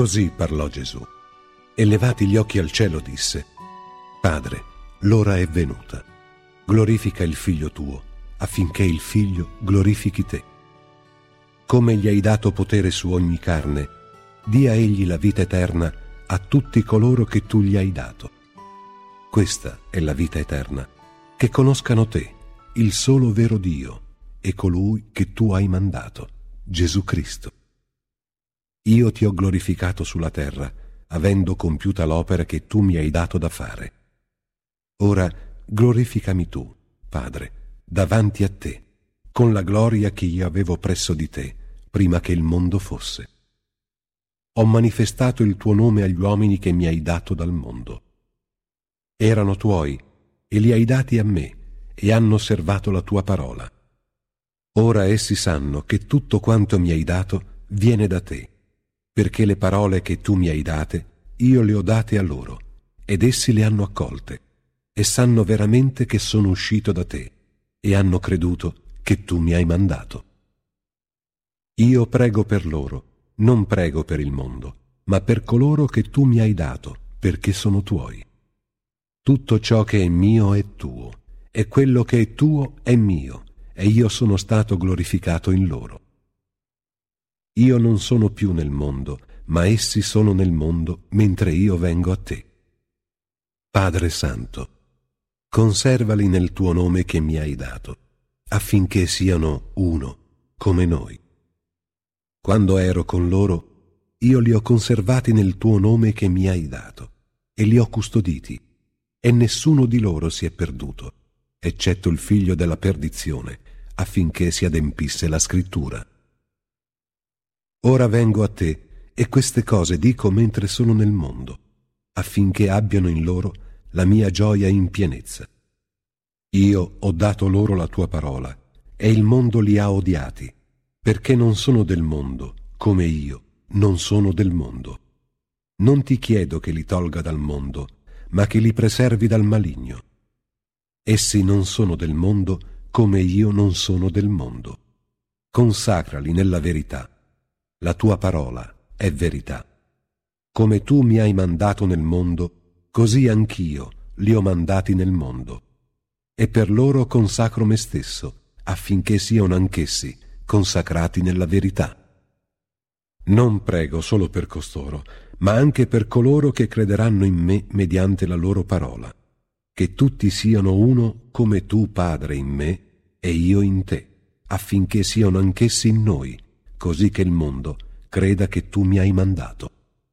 Così parlò Gesù, e levati gli occhi al cielo disse: Padre, l'ora è venuta. Glorifica il Figlio tuo, affinché il Figlio glorifichi te. Come gli hai dato potere su ogni carne, dia egli la vita eterna a tutti coloro che tu gli hai dato. Questa è la vita eterna, che conoscano te, il solo vero Dio, e colui che tu hai mandato, Gesù Cristo. Io ti ho glorificato sulla terra, avendo compiuta l'opera che tu mi hai dato da fare. Ora glorificami tu, Padre, davanti a te, con la gloria che io avevo presso di te, prima che il mondo fosse. Ho manifestato il tuo nome agli uomini che mi hai dato dal mondo. Erano tuoi, e li hai dati a me, e hanno osservato la tua parola. Ora essi sanno che tutto quanto mi hai dato viene da te, perché le parole che tu mi hai date, io le ho date a loro, ed essi le hanno accolte, e sanno veramente che sono uscito da te, e hanno creduto che tu mi hai mandato. Io prego per loro, non prego per il mondo, ma per coloro che tu mi hai dato, perché sono tuoi. Tutto ciò che è mio è tuo, e quello che è tuo è mio, e io sono stato glorificato in loro. Io non sono più nel mondo, ma essi sono nel mondo, mentre io vengo a te. Padre Santo, conservali nel tuo nome che mi hai dato, affinché siano uno, come noi. Quando ero con loro, io li ho conservati nel tuo nome che mi hai dato, e li ho custoditi, e nessuno di loro si è perduto, eccetto il figlio della perdizione, affinché si adempisse la scrittura. Ora vengo a te, e queste cose dico mentre sono nel mondo, affinché abbiano in loro la mia gioia in pienezza. Io ho dato loro la tua parola, e il mondo li ha odiati, perché non sono del mondo, come io non sono del mondo. Non ti chiedo che li tolga dal mondo, ma che li preservi dal maligno. Essi non sono del mondo, come io non sono del mondo. Consacrali nella verità. La tua parola è verità. Come tu mi hai mandato nel mondo, così anch'io li ho mandati nel mondo. E per loro consacro me stesso, affinché siano anch'essi consacrati nella verità. Non prego solo per costoro, ma anche per coloro che crederanno in me mediante la loro parola, che tutti siano uno come tu, Padre, in me e io in te, affinché siano anch'essi in noi, così che il mondo creda che tu mi hai mandato.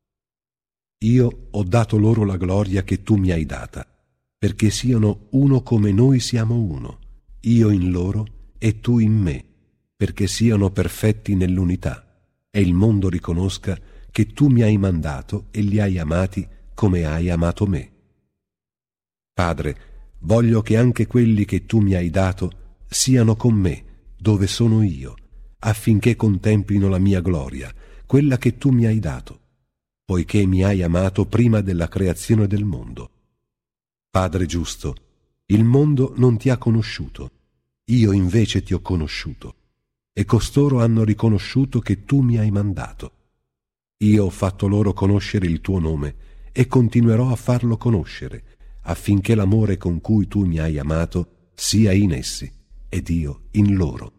Io ho dato loro la gloria che tu mi hai data, perché siano uno come noi siamo uno, io in loro e tu in me, perché siano perfetti nell'unità, e il mondo riconosca che tu mi hai mandato e li hai amati come hai amato me. Padre, voglio che anche quelli che tu mi hai dato siano con me, dove sono io, affinché contemplino la mia gloria, quella che tu mi hai dato, poiché mi hai amato prima della creazione del mondo. Padre giusto, il mondo non ti ha conosciuto, io invece ti ho conosciuto, e costoro hanno riconosciuto che tu mi hai mandato. Io ho fatto loro conoscere il tuo nome e continuerò a farlo conoscere, affinché l'amore con cui tu mi hai amato sia in essi ed io in loro.